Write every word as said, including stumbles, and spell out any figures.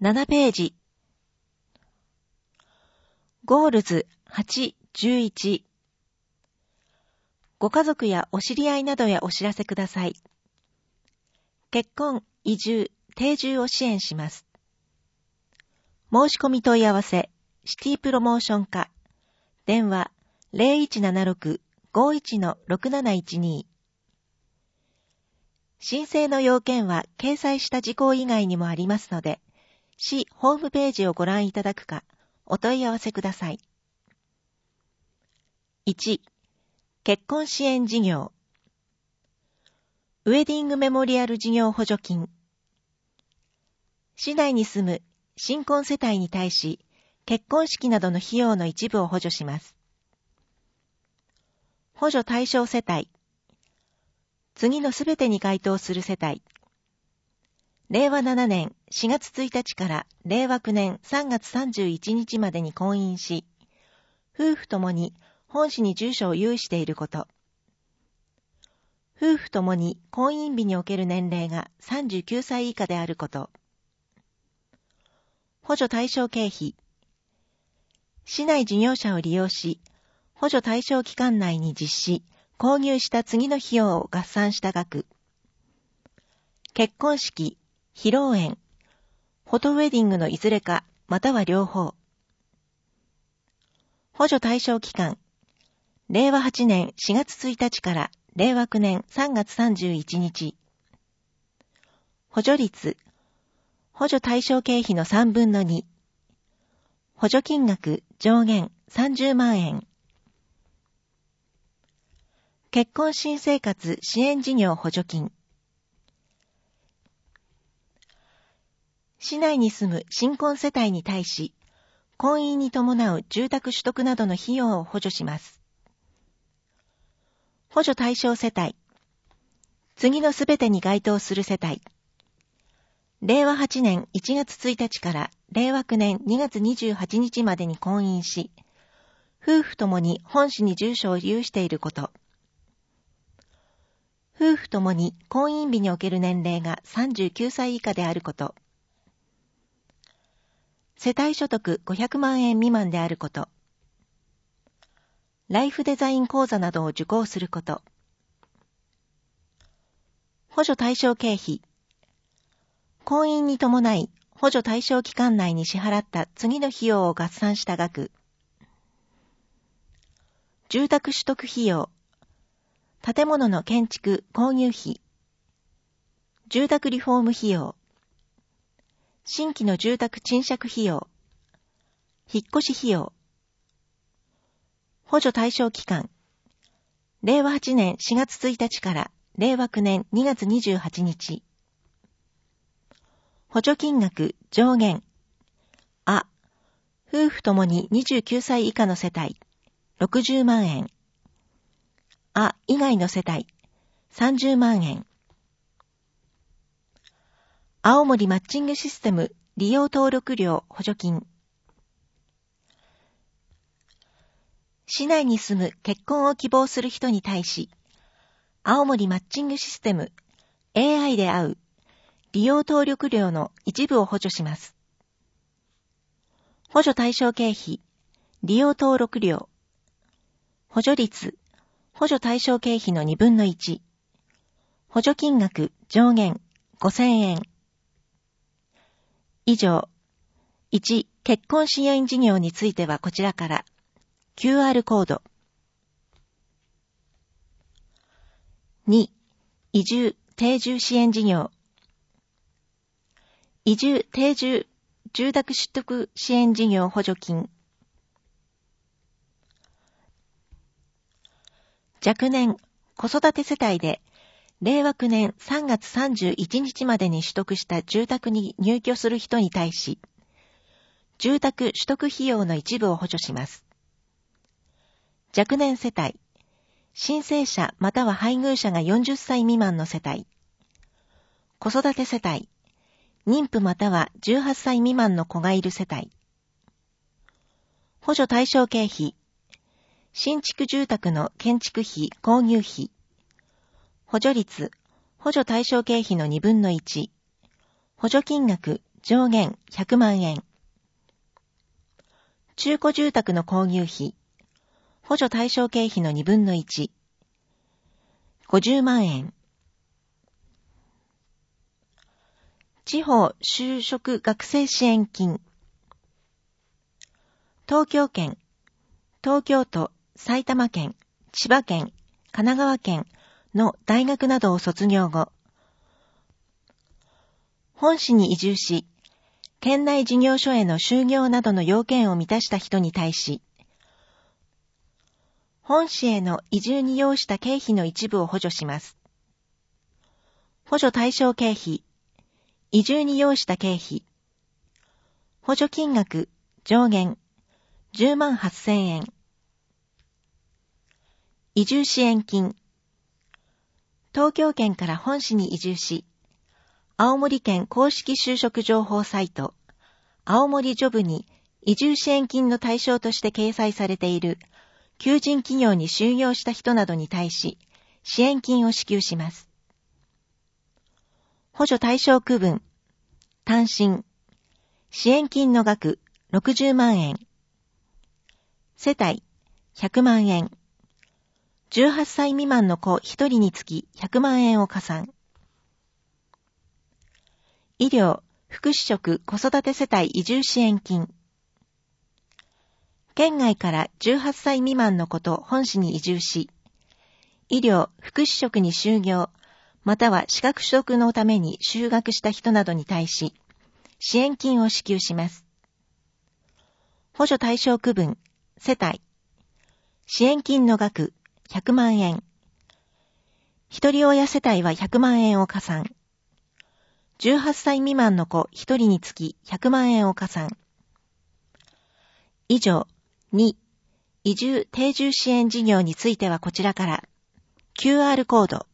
ななページ。ゴールズはち、じゅういち。ご家族やお知り合いなどへお知らせください。結婚、移住、定住を支援します。申し込み問い合わせ、シティプロモーション課。電話 ゼロいちななろく ごいち ろくなないちに。申請の要件は掲載した事項以外にもありますので、市ホームページをご覧いただくか、お問い合わせください。いち、結婚支援事業。ウェディングメモリアル事業補助金。市内に住む新婚世帯に対し、結婚式などの費用の一部を補助します。補助対象世帯。次のすべてに該当する世帯。れいわななねんしがつついたちかられいわきゅうねんさんがつさんじゅういちにちまでに婚姻し、夫婦ともに本市に住所を有していること。夫婦ともに婚姻日における年齢がさんじゅうきゅうさい以下であること。補助対象経費。市内事業者を利用し、補助対象期間内に実施、購入した次の費用を合算した額。結婚式、披露宴、フォトウェディングのいずれか、または両方。補助対象期間。れいわはちねんしがつついたちかられいわきゅうねんさんがつさんじゅういちにち。補助率。補助対象経費のさんぶんのに。補助金額上限さんじゅうまんえん。結婚新生活支援事業補助金。市内に住む新婚世帯に対し、婚姻に伴う住宅取得などの費用を補助します。補助対象世帯。次のすべてに該当する世帯。れいわはちねんいちがつついたちかられいわきゅうねんにがつにじゅうはちにちまでに婚姻し、夫婦ともに本市に住所を有していること。夫婦ともに婚姻日における年齢がさんじゅうきゅうさい以下であること。世帯所得ごひゃくまんえん未満であること。ライフデザイン講座などを受講すること。補助対象経費。婚姻に伴い、補助対象期間内に支払った次の費用を合算した額。住宅取得費用。建物の建築・購入費。住宅リフォーム費用。新規の住宅賃借費用。引っ越し費用。補助対象期間。れいわはちねんしがつついたちかられいわきゅうねんにがつにじゅうはちにち。補助金額上限。あ、夫婦ともににじゅうきゅうさい以下の世帯、ろくじゅうまんえん。あ、以外の世帯、さんじゅうまんえん。青森マッチングシステム利用登録料補助金。市内に住む結婚を希望する人に対し、青森マッチングシステム エーアイ で会う利用登録料の一部を補助します。補助対象経費、利用登録料。補助率、補助対象経費のにぶんのいち。補助金額上限ごせんえん。以上。いち、結婚支援事業についてはこちらから。キューアール コード。に、移住・定住支援事業。移住・定住・住宅取得支援事業補助金。若年、子育て世帯で、れいわきゅうねんさんがつさんじゅういちにちまでに取得した住宅に入居する人に対し、住宅取得費用の一部を補助します。若年世帯、新生者または配偶者がよんじゅっさい未満の世帯、子育て世帯、妊婦またはじゅうはっさい未満の子がいる世帯、補助対象経費、新築住宅の建築費、購入費、補助率、補助対象経費のにぶんのいち、補助金額上限ひゃくまんえん。中古住宅の購入費、補助対象経費のにぶんのいち、ごじゅうまんえん。地方就職学生支援金、東京圏、東京都、埼玉県、千葉県、神奈川県の大学などを卒業後、本市に移住し、県内事業所への就業などの要件を満たした人に対し、本市への移住に要した経費の一部を補助します。補助対象経費、移住に要した経費、補助金額上限じゅうまんはっせんえん。移住支援金、東京圏から本市に移住し、青森県公式就職情報サイト、青森ジョブに移住支援金の対象として掲載されている求人企業に就業した人などに対し、支援金を支給します。補助対象区分、単身、支援金の額ろくじゅうまんえん、世帯ひゃくまんえん、じゅうはっさい未満の子ひとりにつきひゃくまんえんを加算。医療、福祉職子育て世帯移住支援金。県外からじゅうはっさい未満の子と本市に移住し、医療、福祉職に就業、または資格取得のために就学した人などに対し、支援金を支給します。補助対象区分、世帯。支援金の額、ひゃくまんえん。一人親世帯はひゃくまんえんを加算。じゅうはっさい未満の子ひとりにつきひゃくまんえんを加算。以上、に、移住定住支援事業についてはこちらから、キューアール コード、